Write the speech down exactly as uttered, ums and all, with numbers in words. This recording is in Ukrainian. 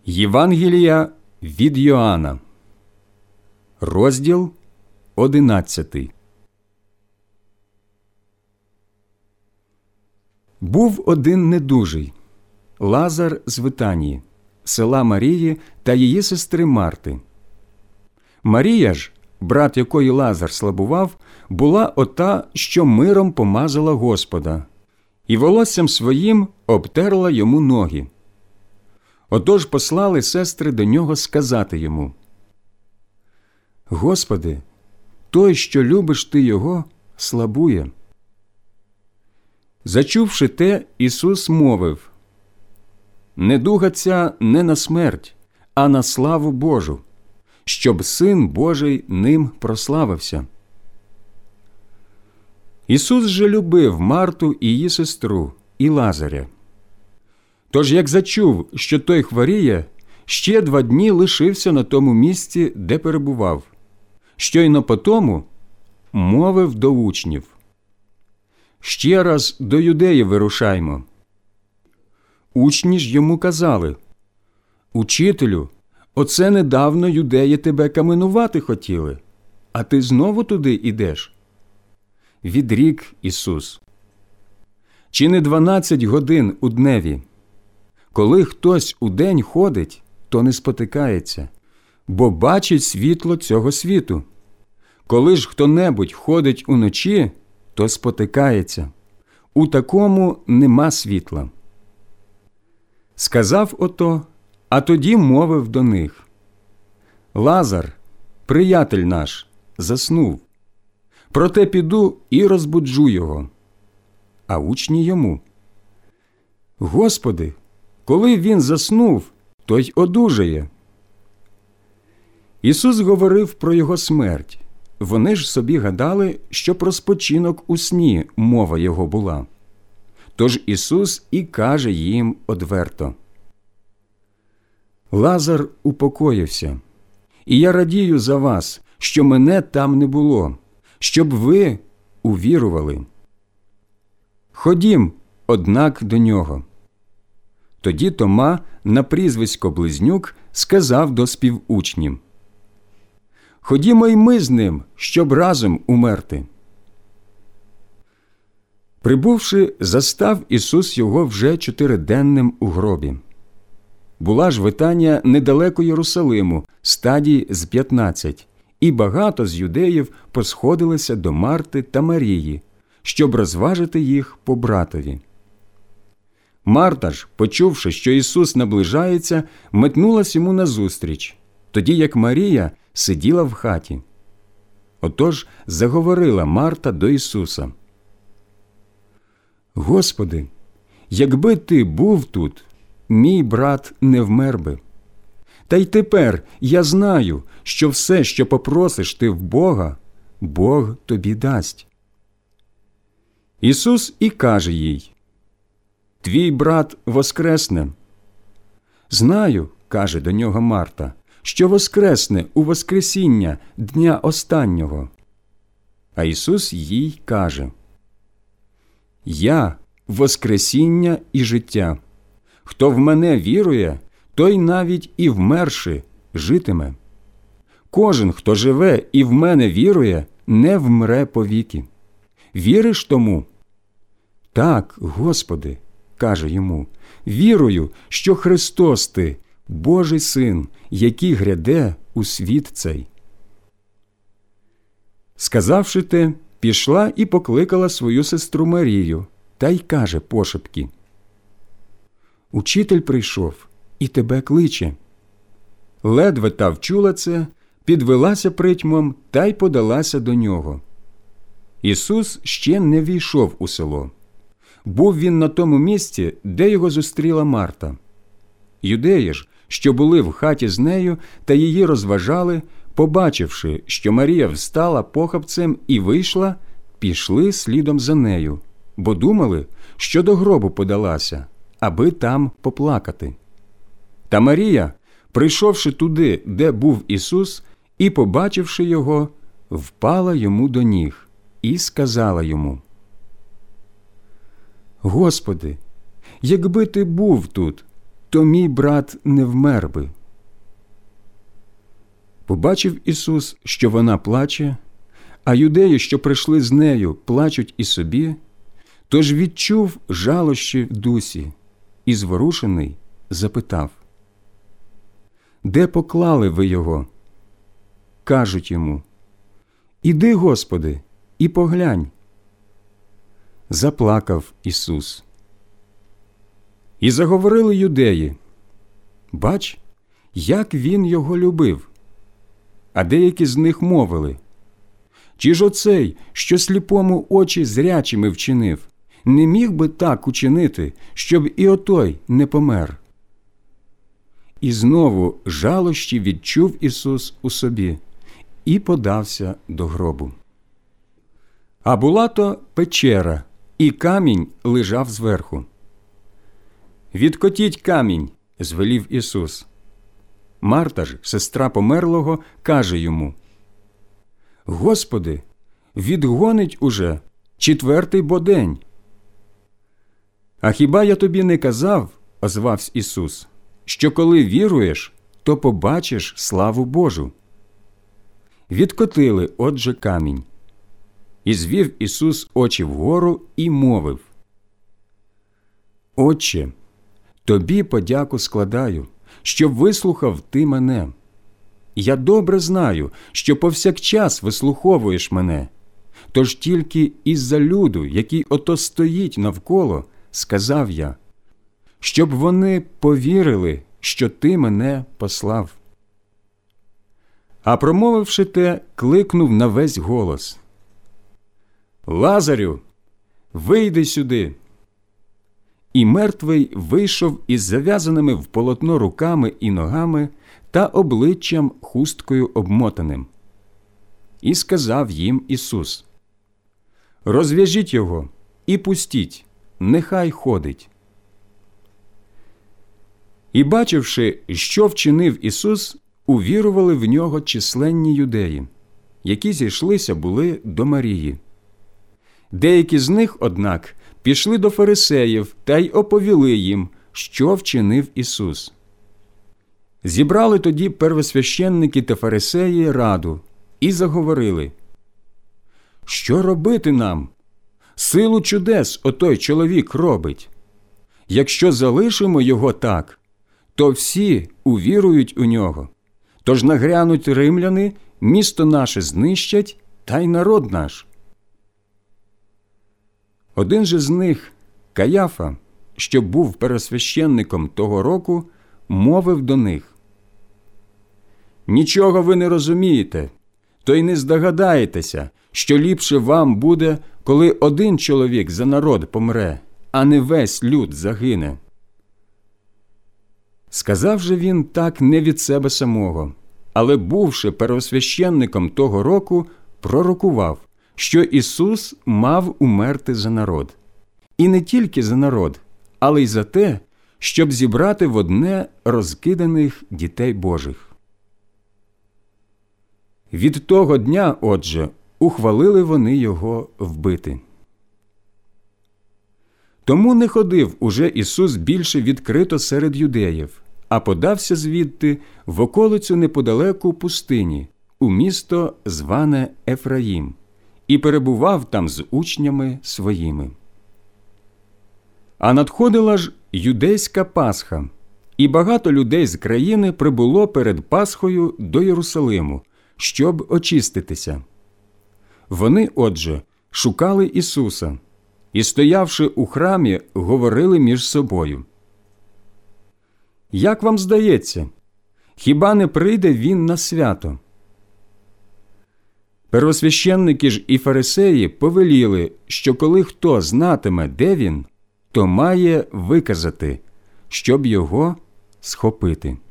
Євангелія від Йоанна, розділ одинадцятий. Був один недужий – Лазар з Витанії, села Марії та її сестри Марти. Марія ж, брат якої Лазар слабував, була ота, що миром помазала Господа, і волоссям своїм обтерла йому ноги. Отож послали сестри до нього сказати йому: «Господи, той, що любиш ти його, слабує». Зачувши те, Ісус мовив: «Недуга ця не на смерть, а на славу Божу, щоб Син Божий ним прославився». Ісус же любив Марту і її сестру, і Лазаря. Тож, як зачув, що той хворіє, ще два дні лишився на тому місці, де перебував. Щойно потому мовив до учнів: «Ще раз до Юдеї вирушаймо». Учні ж йому казали: «Учителю, оце недавно юдеї тебе каменувати хотіли, а ти знову туди ідеш?» Відрік Ісус: «Чи не дванадцять годин у дневі? Коли хтось удень ходить, то не спотикається, бо бачить світло цього світу. Коли ж хто-небудь ходить уночі, то спотикається. У такому нема світла». Сказав ото, а тоді мовив до них: «Лазар, приятель наш, заснув. Проте піду і розбуджу його». А учні йому: «Господи, коли він заснув, то й одужає». Ісус говорив про його смерть. Вони ж собі гадали, що про спочинок у сні мова його була. Тож Ісус і каже їм одверто: «Лазар упокоївся, і я радію за вас, що мене там не було, щоб ви увірували. Ходім, однак, до нього». Тоді Тома, на прізвисько Близнюк, сказав до співучнів: «Ходімо й ми з ним, щоб разом умерти». Прибувши, застав Ісус його вже чотириденним у гробі. Була ж Витанія недалеко Єрусалиму, стадій з п'ятнадцять, і багато з юдеїв посходилися до Марти та Марії, щоб розважити їх по братові. Марта ж, почувши, що Ісус наближається, метнулась йому назустріч, тоді як Марія сиділа в хаті. Отож заговорила Марта до Ісуса: «Господи, якби ти був тут, мій брат не вмер би. Та й тепер я знаю, що все, що попросиш ти в Бога, Бог тобі дасть». Ісус і каже їй: «Твій брат воскресне». «Знаю, – каже до нього Марта, – що воскресне у воскресіння дня останнього». А Ісус їй каже: «Я – воскресіння і життя. Хто в мене вірує, той навіть і вмерши житиме. Кожен, хто живе і в мене вірує, не вмре повіки. Віриш тому?» «Так, Господи, – каже йому, – вірую, що Христос ти, Божий Син, який гряде у світ цей». Сказавши те, пішла і покликала свою сестру Марію, та й каже пошепки: «Учитель прийшов і тебе кличе». Ледве та вчула це, підвелася притьмом та й подалася до нього. Ісус ще не війшов у село. Був він на тому місці, де його зустріла Марта. Юдеї ж, що були в хаті з нею та її розважали, побачивши, що Марія встала похапцем і вийшла, пішли слідом за нею, бо думали, що до гробу подалася, аби там поплакати. Та Марія, прийшовши туди, де був Ісус, і побачивши його, впала йому до ніг і сказала йому: «Господи, якби ти був тут, то мій брат не вмер би». Побачив Ісус, що вона плаче, а юдеї, що прийшли з нею, плачуть і собі, тож відчув жалощі в дусі і, зворушений, запитав: «Де поклали ви його?» Кажуть йому: «Іди, Господи, і поглянь». Заплакав Ісус. І заговорили юдеї: «Бач, як він його любив». А деякі з них мовили: «Чи ж оцей, що сліпому очі зрячими вчинив, не міг би так учинити, щоб і отой не помер?» І знову жалощі відчув Ісус у собі і подався до гробу. А була то печера, і камінь лежав зверху. «Відкотіть камінь», – звелів Ісус. Марта ж, сестра померлого, каже йому: «Господи, відгонить уже четвертий бо день». «А хіба я тобі не казав, – озвався Ісус, – що коли віруєш, то побачиш славу Божу?» Відкотили, отже, камінь. І звів Ісус очі вгору і мовив: «Отче, тобі подяку складаю, що вислухав ти мене. Я добре знаю, що повсякчас вислуховуєш мене, тож тільки із-за люду, який ото стоїть навколо, сказав я, щоб вони повірили, що ти мене послав». А промовивши те, кликнув на весь голос: «Лазарю, вийди сюди!» І мертвий вийшов із зав'язаними в полотно руками і ногами та обличчям хусткою обмотаним. І сказав їм Ісус: «Розв'яжіть його і пустіть, нехай ходить». І, бачивши, що вчинив Ісус, увірували в нього численні юдеї, які зійшлися були до Марії. Деякі з них, однак, пішли до фарисеїв та й оповіли їм, що вчинив Ісус. Зібрали тоді первосвященники та фарисеї раду і заговорили: «Що робити нам? Силу чудес отой чоловік робить. Якщо залишимо його так, то всі увірують у нього. Тож нагрянуть римляни, місто наше знищать, та й народ наш». Один же з них, Каяфа, що був первосвященником того року, мовив до них: «Нічого ви не розумієте, то й не здогадаєтеся, що ліпше вам буде, коли один чоловік за народ помре, а не весь люд загине». Сказав же він так не від себе самого, але, бувши первосвященником того року, пророкував, що Ісус мав умерти за народ. І не тільки за народ, але й за те, щоб зібрати в одне розкиданих дітей Божих. Від того дня, отже, ухвалили вони його вбити. Тому не ходив уже Ісус більше відкрито серед юдеїв, а подався звідти в околицю неподалеку пустині, у місто, зване Ефраїм, і перебував там з учнями своїми. А надходила ж юдейська Пасха, і багато людей з країни прибуло перед Пасхою до Єрусалиму, щоб очиститися. Вони, отже, шукали Ісуса і, стоявши у храмі, говорили між собою: «Як вам здається, хіба не прийде Він на свято?» Первосвященники ж і фарисеї повеліли, що коли хто знатиме, де він, то має виказати, щоб його схопити.